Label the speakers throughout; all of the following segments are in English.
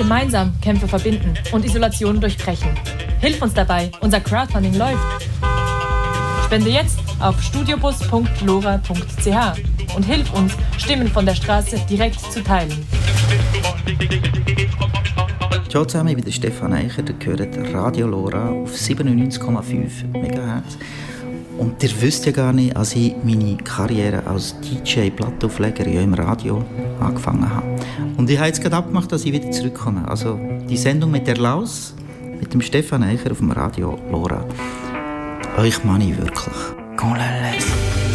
Speaker 1: gemeinsam Kämpfe verbinden und Isolationen durchbrechen. Hilf uns dabei, unser Crowdfunding läuft. Spende jetzt auf studiobus.lora.ch und hilf uns, Stimmen von der Straße direkt zu teilen.
Speaker 2: Ciao zusammen, ich bin Stefan Eicher, ihr hört Radio Lora auf 97,5 MHz. Und ihr wisst ja gar nicht, als ich meine Karriere als DJ-Plattaufleger ja im Radio angefangen habe. Und ich habe jetzt gerade abgemacht, dass ich wieder zurückkomme. Also die Sendung mit der Laus, mit dem Stefan Eicher auf dem Radio Lora. Euch meine ich wirklich. Qu'on la laisse.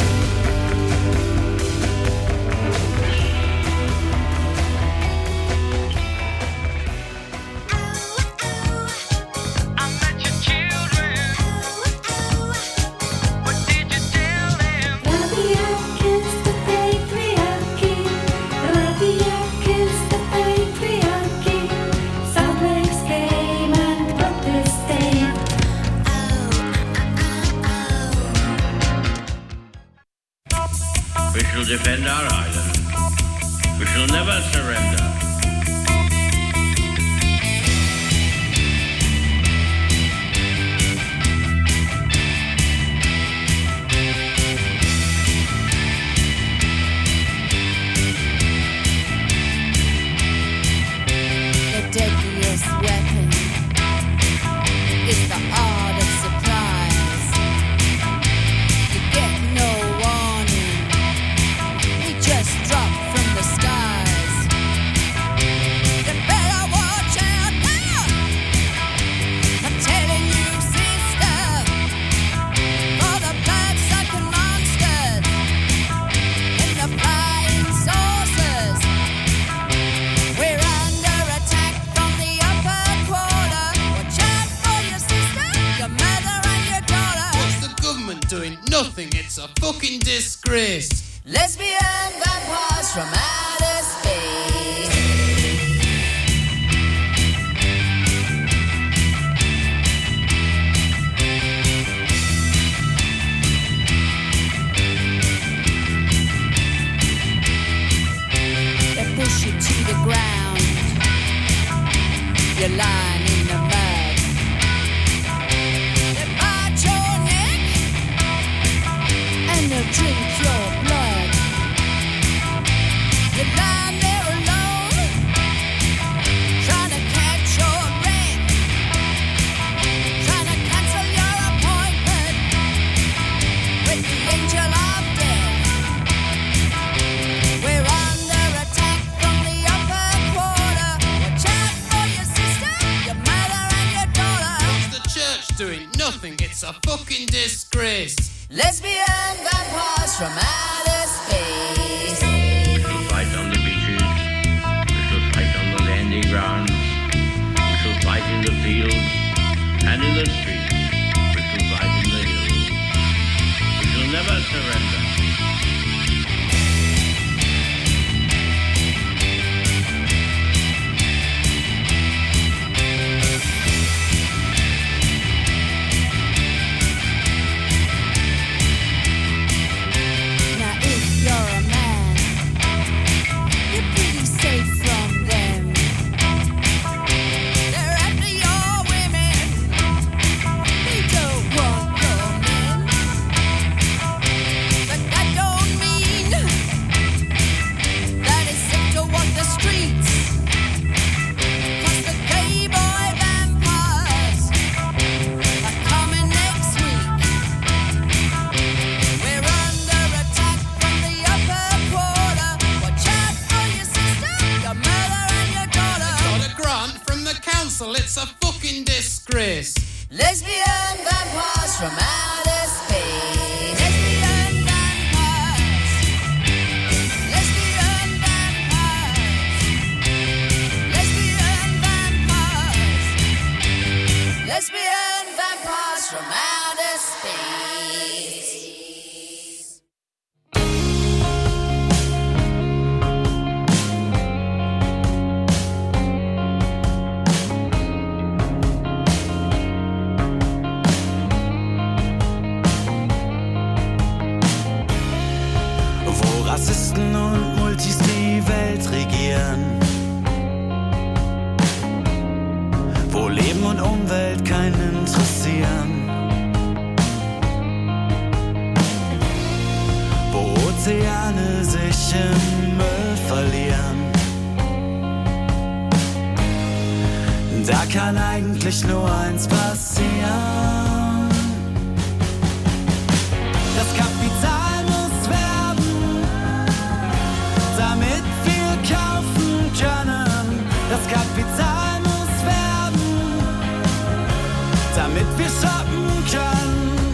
Speaker 3: Defend our island. We shall never surrender.
Speaker 4: The deadliest weapon is the art of surprise. You get no warning. Just drop from the skies. You better watch out now. I'm telling you, sister, for the blood-sucking monsters in the flying saucers. We're under attack from the upper quarter. Watch out for your sister, your mother and your daughter.
Speaker 5: What's the government doing? Nothing. It's a fucking disgrace.
Speaker 4: Lesbian vampires from outer space. They push you to the ground. You're lying in the mud. They bite your neck and they'll drink your blood. You're lying there alone, trying to catch your breath, trying to cancel your appointment with the angel of death. We're under attack from the upper quarter. Watch out for your sister, your mother and your daughter.
Speaker 5: What's the church doing? Nothing. It's a fucking disgrace.
Speaker 4: Lesbian vampires from outer space.
Speaker 3: Fight on the beaches, we shall fight on the landing grounds, we shall fight in the fields and in the streets, we shall fight in the hills, we shall never surrender.
Speaker 4: Now if you're a man, you're pretty safe from them. They're after your women, they don't want your men. But that don't mean that it's safe to walk the streets. 'Cause the gay boy vampires are coming next week. We're under attack from the upper quarter. Watch out for your sister, your mother and your daughter.
Speaker 5: Got a grant from the council. It's a fucking disgrace.
Speaker 4: Lesbian vampires from outer space. Lesbian vampires. Lesbian vampires. Lesbian vampires. Lesbian vampires from outer space.
Speaker 6: Leben und Umwelt keinen interessieren, wo Ozeane sich im Müll verlieren. Da kann eigentlich nur eins passieren. Das Kapital muss werben, damit wir kaufen können. Das Kapital muss werben, damit wir shoppen können.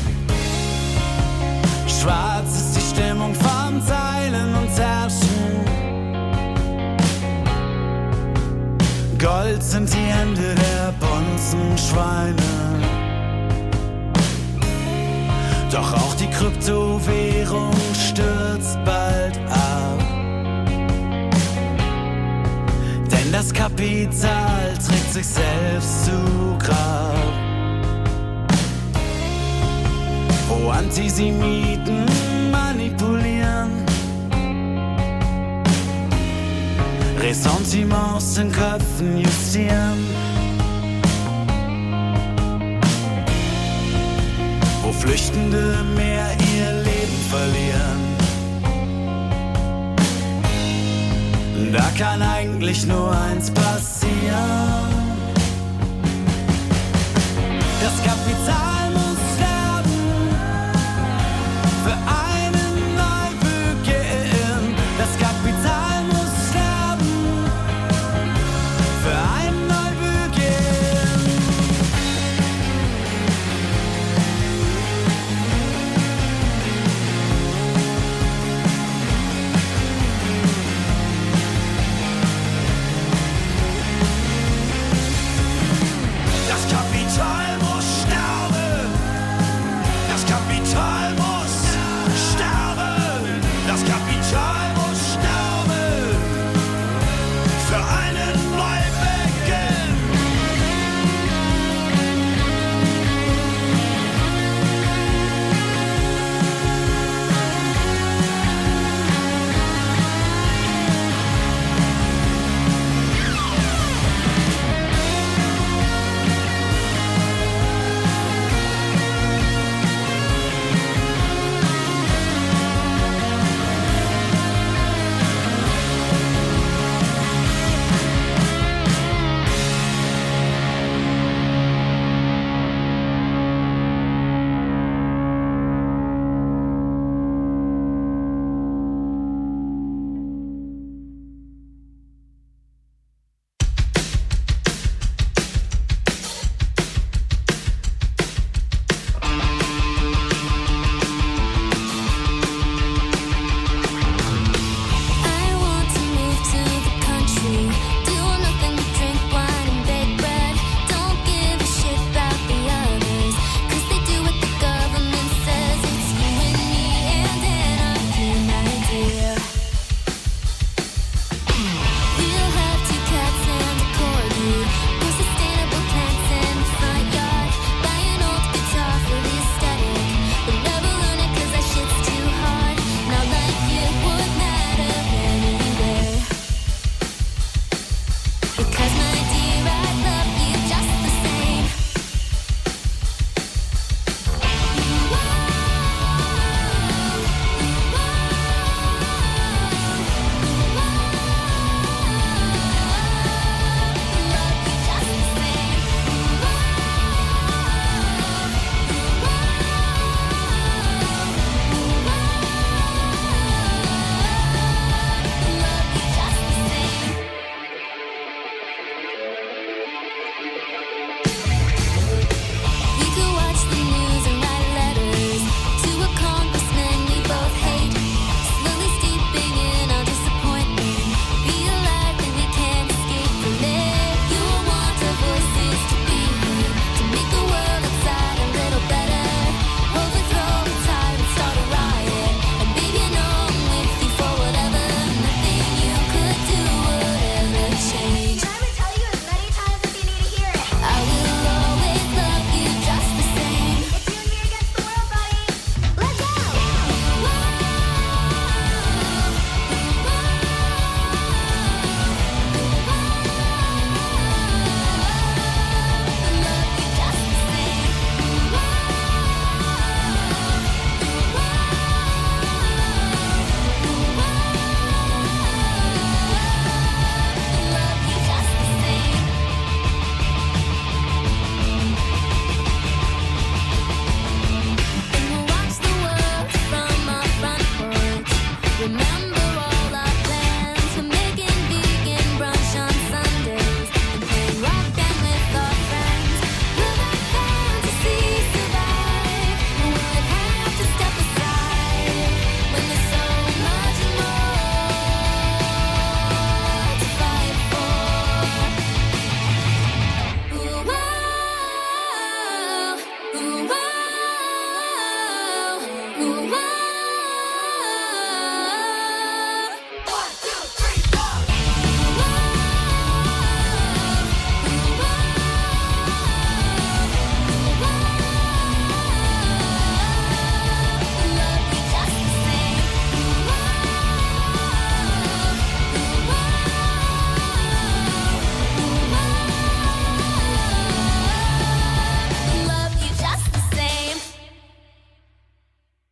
Speaker 6: Schwarz ist die Stimmung vom Teilen und Herrschen. Gold sind die Hände der bunten Schweine. Doch auch die Kryptowährung stürzt bald ab. Denn das Kapital trägt sich selbst zu Grab. Wo Antisemiten manipulieren, Ressentiments in Köpfen justieren, wo Flüchtende mehr ihr Leben verlieren. Da kann eigentlich nur eins passieren. Das Kapital muss sterben für einen Neubeginn. Das Kapital muss sterben für einen Neubeginn.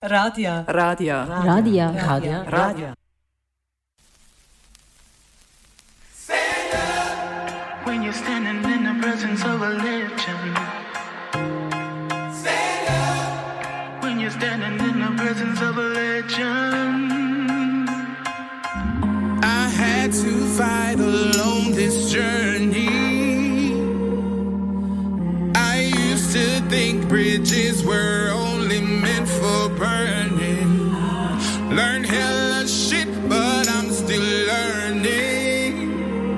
Speaker 7: Radio.
Speaker 8: Radio.
Speaker 7: Radio.
Speaker 8: Radio. Radio.
Speaker 9: When you're standing in the presence of a legend. Stand up. When you're standing in the presence of a legend.
Speaker 5: I had to fight alone this journey. I used to think bridges were only meant for burning. Learn hella shit, but I'm still learning.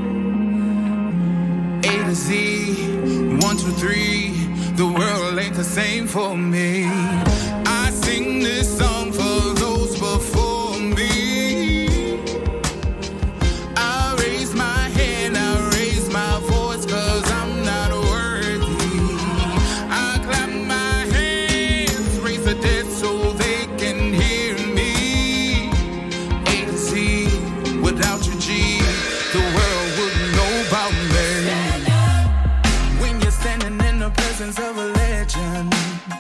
Speaker 5: A to Z, 1, 2, 3. The world ain't the same for me. I sing this song for those before me. I raise my hand, I raise my voice, 'cause I'm not worthy. I clap my hands, raise the dead so they can hear me. A to Z, without you, G, the world wouldn't know about me. When you're standing in the presence of a legend.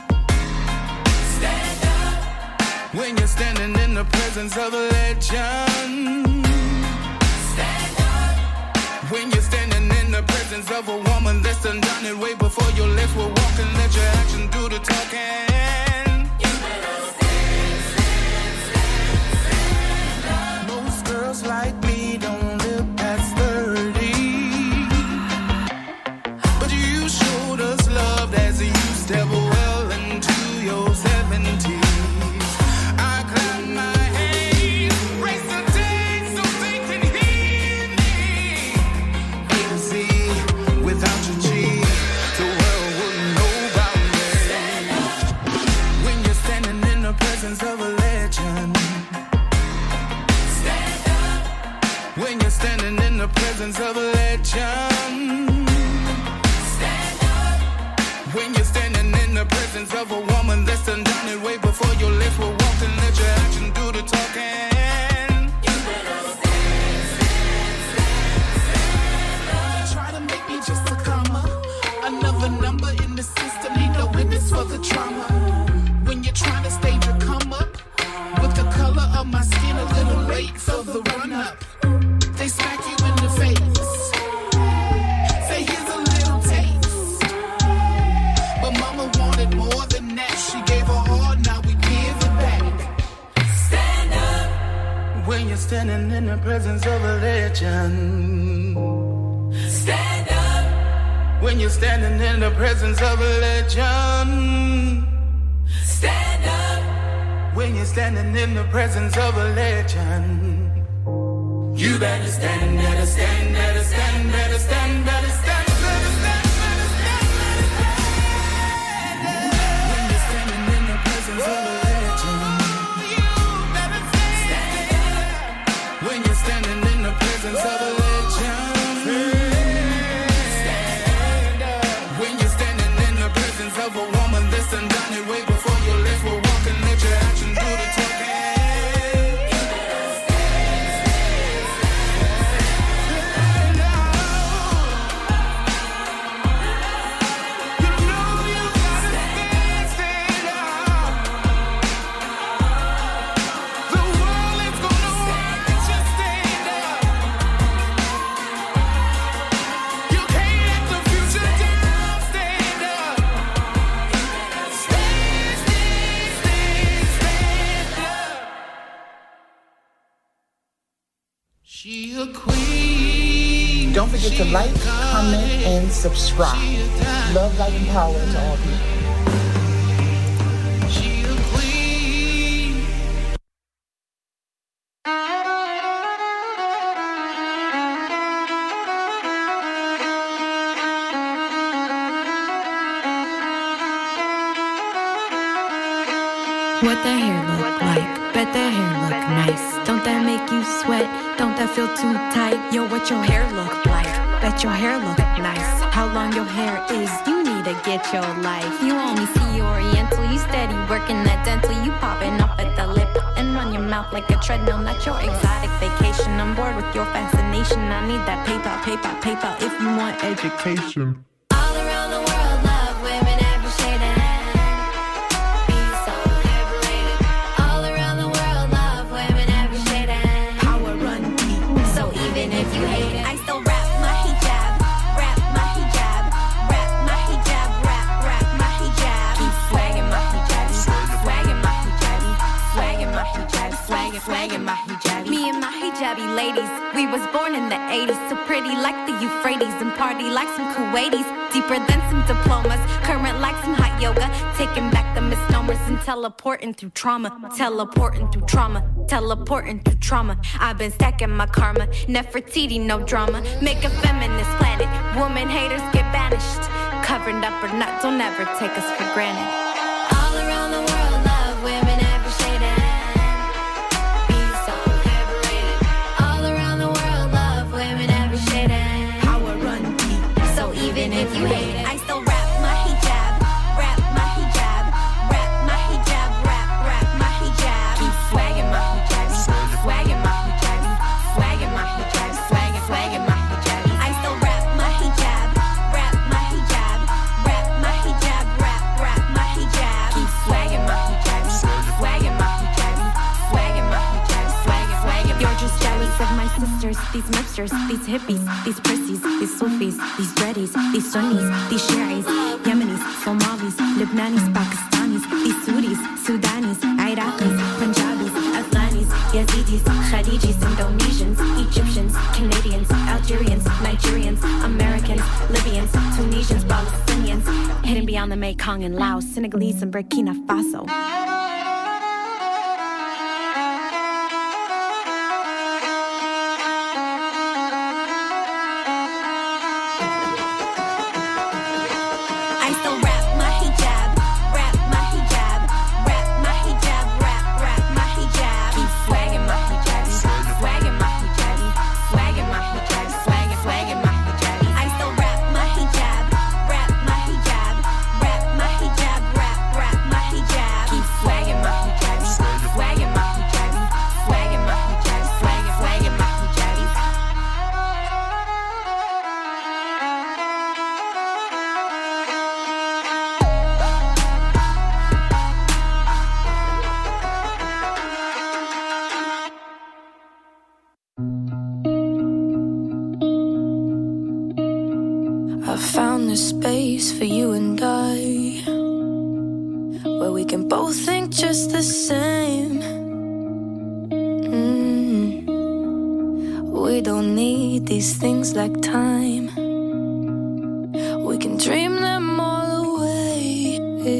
Speaker 5: Stand up. When you're standing in the presence of a legend. Stand up. When you're standing in the presence of a woman that's done it way before your legs were walking, let your action do the talking. Most girls like me don't live past 30. But you showed us love as you step well into your 70s. I clap my hands, raise the dead so they can hear me. A to Z, without you, G, the world wouldn't know about me. When you're standing in the presence of a legend. Stand up. When you're standing in the presence of a legend. Stand up. When you're standing in the presence of a woman that's done it way before your legs were walking, let your action do the talking. Try to make me just a comma, another number in the system, need no witness for the trauma. When you're trying to stage a come up, with the color of my skin a little late for the run up, they smack you in the face, say here's a little taste, but mama wanted more than that, she gave her all, now we give it back. Stand up. When you're standing in the presence of a legend. Stand up. When you're standing in the presence of a legend. Stand up. When you're standing in the presence of a legend. You better stand, better stand, better stand, better stand, better stand, better stand, better stand, better stand. When you're standing in the presence of a legend. You better stand. When you're standing in the presence of a legend. Stand up. When you're standing in the presence of a woman that's done it way before your legs were walking, let your action do the talking. She a queen.
Speaker 10: Don't forget to like, comment, and subscribe. Love, life, and power to all people.
Speaker 5: She a queen.
Speaker 11: What the hair look like? Bet that hair look nice. Don't that make you sweat? Don't that feel too tight? Yo, what your hair look like? Bet your hair look nice. How long your hair is? You need to get your life. You only see Oriental. You steady working that dental. You popping up at the lip and run your mouth like a treadmill. Not your exotic vacation. I'm bored with your fascination. I need that PayPal, PayPal, PayPal. If you want education. All around the world, love women every shade of hair. Be so liberated. pretty like the Euphrates and party like some Kuwaitis. Deeper than some diplomas, current like some hot yoga. Taking back the misnomers and teleporting through trauma. Teleporting through trauma, teleporting through trauma. I've been stacking my karma, Nefertiti, no drama. Make a feminist planet, woman haters get banished. Covered up or not, don't ever take us for granted. All around the world, love women every shade and be so liberated. All around the world, love women every shade and power run deep. So even if you hate it, I still rap my hijab, rap my hijab, rap my hijab, rap my hijab. Keep swagging my hijab, swagging my hijab, swagging my hijab, swagging my hijab. I still rap my hijab, rap my hijab, rap my hijab, rap my hijab. Keep swagging my hijab, swagging my hijab, swagging my hijab, swagging. You're just jealous of my sisters, these mipsters, these hippies, these prissies, these Sufis, these dreadies, these Sunnis, these Shi'is, Yemenis, Somalis, Lebanis, Pakistanis, these Sudis, Sudanis, Iraqis, Punjabis, Afghanis, Yazidis, Khadijis, Indonesians, Egyptians, Canadians, Algerians, Nigerians, Americans, Libyans, Tunisians, Palestinians, hidden beyond the Mekong and Laos, Senegalese and Burkina Faso. I still rap my hijab, rap my hijab, rap my hijab, rap my hijab. Keep swagging my hijab, swagging my hijab, swagging my hijab, swagging my hijab. I still rap my hijab, rap my hijab, rap my hijab, rap my hijab. Keep swagging my hijab, swagging my hijab, swagging my hijab, swagging my hijab.
Speaker 7: I found this space for you and I, where we can both think just the same. We don't need these things like time. We can dream them all away.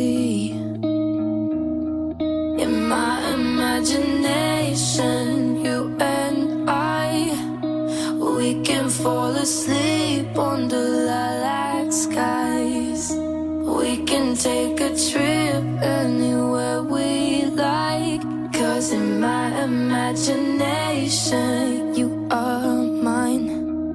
Speaker 7: In my imagination, you and I, we can fall asleep under lilac skies. We can take a trip anywhere we like. 'Cause in my imagination, you are mine.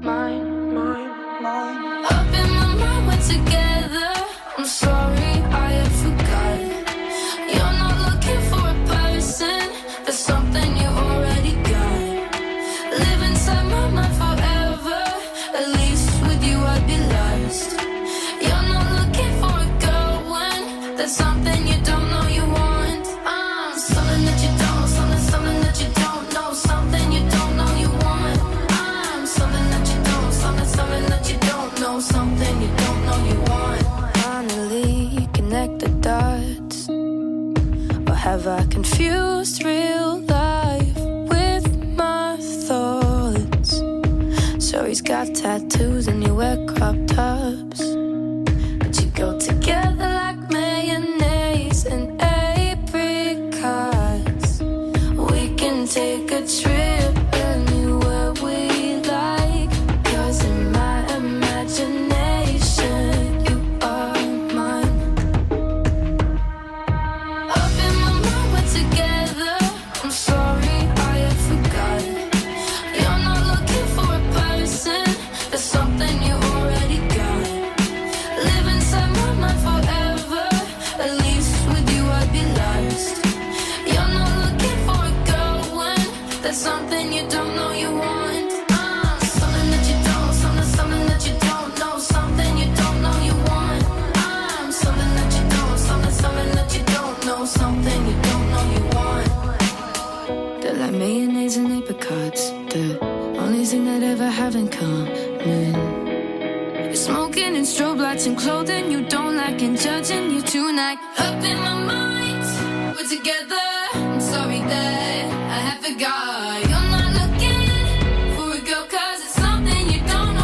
Speaker 7: Up in my mind, we're together. I'm sorry, I had forgot. You're not looking for a person. There's something you already got. Live inside my mind forever. At least with you I'd be lost. You're not looking for a girl when there's something you don't know you want. Something that you don't, something that you don't know, something you don't know you want. Something that you don't, something that you don't know, something you don't know you want. Finally connect the dots. Or have I confused real life with my thoughts? So he's got tattoos and you wear crop tops, but you go together like mayonnaise and apricots. We can take a trip anywhere we like. 'Cause in my imagination, you are mine. Up in my mind, we're together. I'm sorry, I had forgot. You're not looking for a person. There's something you already got. Live inside my mind forever. At least with you I'd be lost. You're not looking for a girl when there's something you don't know you want. Something that you don't, something that you don't know, something you don't know you want. Something that you don't, something that you don't know, something you don't know you want. They're like mayonnaise and apricots, the only thing that ever have in common. You're smoking and strobe lights and clothing you don't like and judging you tonight. Up in my mind, we're together. I'm sorry that I have forgot. You're not looking for a girl 'cause it's something you don't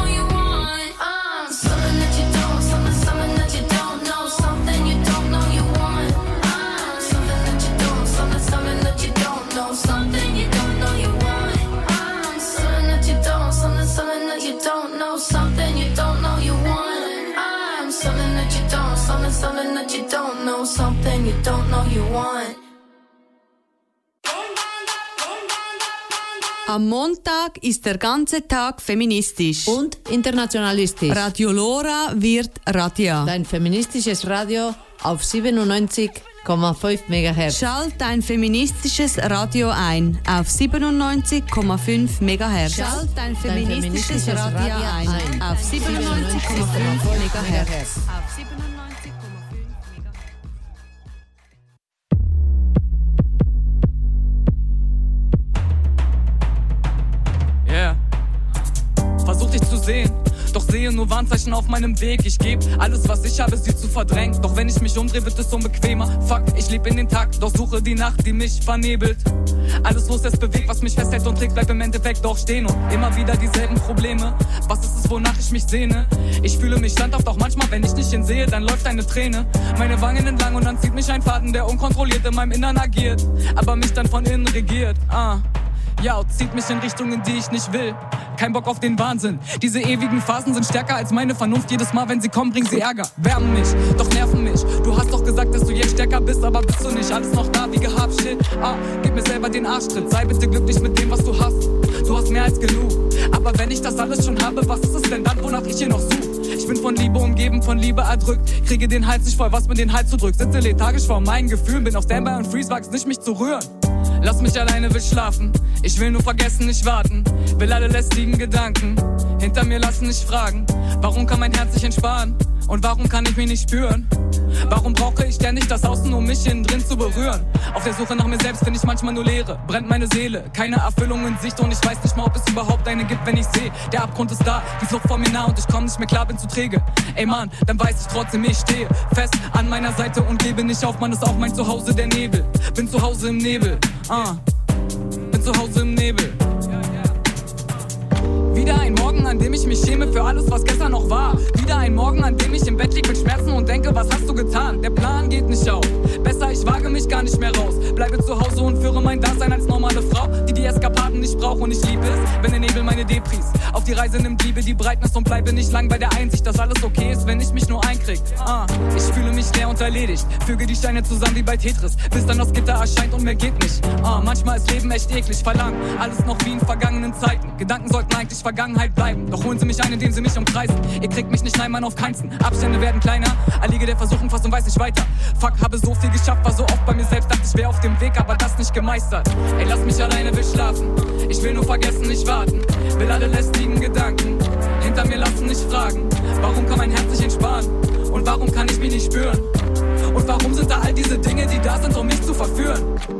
Speaker 7: something you don't know you want.
Speaker 8: Am Montag ist der ganze Tag feministisch.
Speaker 12: Und internationalistisch.
Speaker 8: Radio Lora wird Radia.
Speaker 12: Dein feministisches Radio auf 97,5 MHz.
Speaker 8: Schalt dein feministisches Radio ein auf 97,5 MHz.
Speaker 12: Schalt dein feministisches Radio ein auf 97,5 MHz.
Speaker 13: Yeah. Versuch dich zu sehen, doch sehe nur Warnzeichen auf meinem Weg. Ich geb alles, was ich habe, sie zu verdrängen. Doch wenn ich mich umdrehe, wird es unbequemer. Fuck, ich lebe in den Takt, doch suche die Nacht, die mich vernebelt. Alles los, es bewegt, was mich festhält und trägt, bleibt im Endeffekt doch stehen. Und immer wieder dieselben Probleme. Was ist es, wonach ich mich sehne? Ich fühle mich standhaft, doch manchmal, wenn ich nicht hinsehe, dann läuft eine Träne. Meine Wangen entlang und dann zieht mich ein Faden, der unkontrolliert in meinem Innern agiert, aber mich dann von innen regiert. Ja, und zieht mich in Richtungen, die ich nicht will. Kein Bock auf den Wahnsinn. Diese ewigen Phasen sind stärker als meine Vernunft. Jedes Mal, wenn sie kommen, bringen sie Ärger. Wärmen mich, doch nerven mich. Du hast doch gesagt, dass du jetzt stärker bist, aber bist du nicht. Alles noch da wie gehabt, shit. Gib mir selber den Arschtritt. Sei bitte glücklich mit dem, was du hast. Du hast mehr als genug. Aber wenn ich das alles schon habe, was ist es denn dann, wonach ich hier noch suche? Ich bin von Liebe umgeben, von Liebe erdrückt. Kriege den Hals nicht voll, was mir den Hals zudrückt. Sitze lethargisch vor meinen Gefühlen. Bin auf Standby und Freeze, wag's nicht, mich zu rühren. Lass mich alleine, will schlafen. Ich will nur vergessen, nicht warten. Will alle lästigen Gedanken hinter mir lassen, nicht fragen. Warum kann mein Herz sich entspannen? Und warum kann ich mich nicht spüren? Warum brauche ich ständig das Außen, um mich innen drin zu berühren? Auf der Suche nach mir selbst finde ich manchmal nur Leere. Brennt meine Seele, keine Erfüllung in Sicht. Und ich weiß nicht mal, ob es überhaupt eine gibt, wenn ich sehe. Der Abgrund ist da, die Flucht vor mir nah und ich komme nicht mehr klar, bin zu träge. Ey Mann, dann weiß ich trotzdem, ich stehe fest an meiner Seite und gebe nicht auf. Mann, ist auch mein Zuhause, der Nebel. Bin zu Hause im Nebel, bin zu Hause im Nebel. Wieder ein Morgen, an dem ich mich schäme für alles, was gestern noch war. Wieder ein Morgen, an dem ich im Bett lieg mit Schmerzen und denke, was hast du getan? Der Plan geht nicht auf. Besser, ich wage mich gar nicht mehr raus. Bleibe zu Hause und führe mein Dasein als normale Frau, die Eskapaden nicht braucht. Und ich liebe es, wenn der Nebel meine Depris auf die Reise nimmt, liebe die Breitnis und bleibe nicht lang bei der Einsicht, dass alles okay ist, wenn ich mich nur einkrieg. Ich fühle mich leer und erledigt, füge die Steine zusammen wie bei Tetris, bis dann das Gitter erscheint und mehr geht nicht. Manchmal ist Leben echt eklig, verlangen alles noch wie in vergangenen Zeiten. Gedanken sollten eigentlich Vergangenheit bleiben, doch holen sie mich ein, indem sie mich umkreisen. Ihr kriegt mich nicht, nein, Mann, auf keinsten. Abstände werden kleiner, erliege der Versuchung fast und weiß nicht weiter. Fuck, habe so viel geschafft, war so oft bei mir selbst, dachte ich wär auf dem Weg, aber das nicht gemeistert. Ey, lass mich alleine, will schlafen. Ich will nur vergessen, nicht warten. Will alle lästigen Gedanken hinter mir lassen, nicht fragen. Warum kann mein Herz sich entspannen? Und warum kann ich mich nicht spüren? Und warum sind da all diese Dinge, die da sind, um mich zu verführen?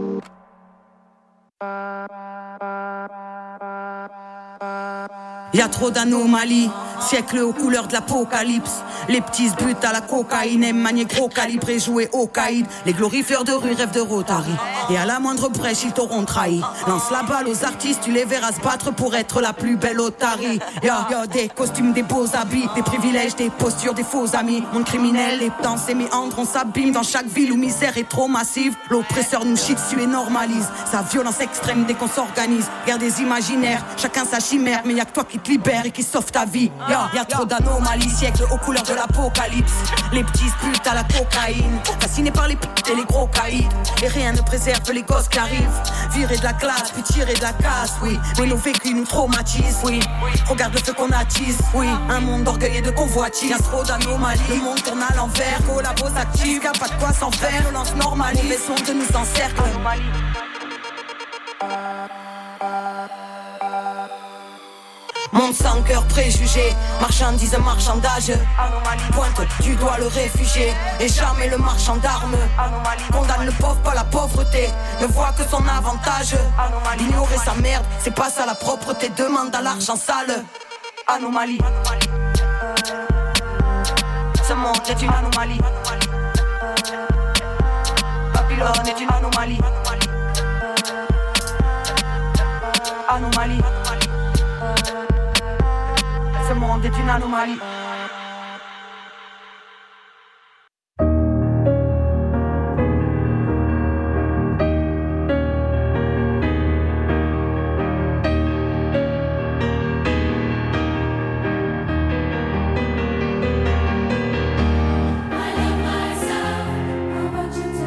Speaker 14: Y'a trop d'anomalies, siècle aux couleurs de l'apocalypse. Les petits se butent à la cocaïne, aiment manier gros calibre et jouer au caïd. Les glorifieurs de rue rêvent de Rotary, et à la moindre brèche ils t'auront trahi. Lance la balle aux artistes, tu les verras se battre pour être la plus belle otarie. Y'a des costumes, des beaux habits, des privilèges, des postures, des faux amis. Monde criminel, les temps et méandres, on s'abîme dans chaque ville où misère est trop massive. L'oppresseur nous chie dessus et normalise sa violence extrême dès qu'on s'organise. Guerre des imaginaires, chacun sa chimère, mais y'a que toi qui te libère et qui sauve ta vie. Y'a trop d'anomalies, siècle aux couleurs de l'apocalypse. Les petits se butent à la cocaïne, fascinés par les putes et les gros caïds. Et rien ne préserve les gosses qui arrivent. Virer de la classe, puis tirer de la casse, oui. Mais nos vécus nous traumatisent, oui. Regarde le feu qu'on attise, oui. Un monde d'orgueil et de convoitise. Y'a trop d'anomalies, le monde tourne à l'envers. Collabos actifs, y'a pas de quoi s'en faire. Violence normalise, mauvais son de nous encercle. Monde sans cœur préjugé, marchandise, marchandage. Pointe du doigt le réfugié et jamais le marchand d'armes. Condamne le pauvre, pas la pauvreté, ne voit que son avantage. Ignorer sa merde, c'est pas ça la propreté, demande à l'argent sale. Anomalie. Ce monde est une anomalie. Babylone est une anomalie. Anomalie. Ce monde est une anomalie.
Speaker 7: I love myself for what you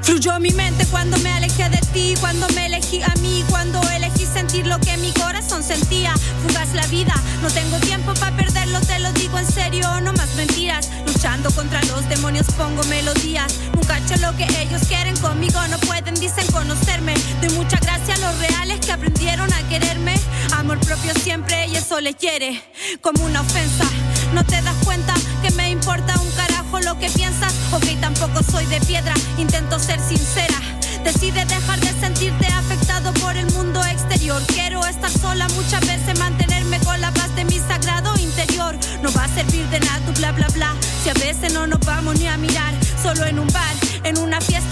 Speaker 15: Fluyó mi mente cuando me alejé de ti, cuando me elegí a mí, cuando elegí sentir lo que mi corazón sentía. Fugaz la vida, no tengo tiempo para perderlo, te lo digo en serio, no más mentiras. Luchando contra los demonios pongo melodías. Nunca he hecho lo que ellos quieren conmigo, no pueden, dicen conocerme. Doy mucha gracia a los reales que aprendieron a quererme. Amor propio siempre y eso les hiere como una ofensa. No te das cuenta que me importa un carajo lo que piensas. Ok, tampoco soy de piedra, intento ser sincera. Decide dejar de sentirte afectado por el mundo exterior. Quiero estar sola muchas veces, mantenerme con la paz de mi sagrado interior. No va a servir de nada tu bla bla bla si a veces no nos vamos ni a mirar. Solo en un bar, en una fiesta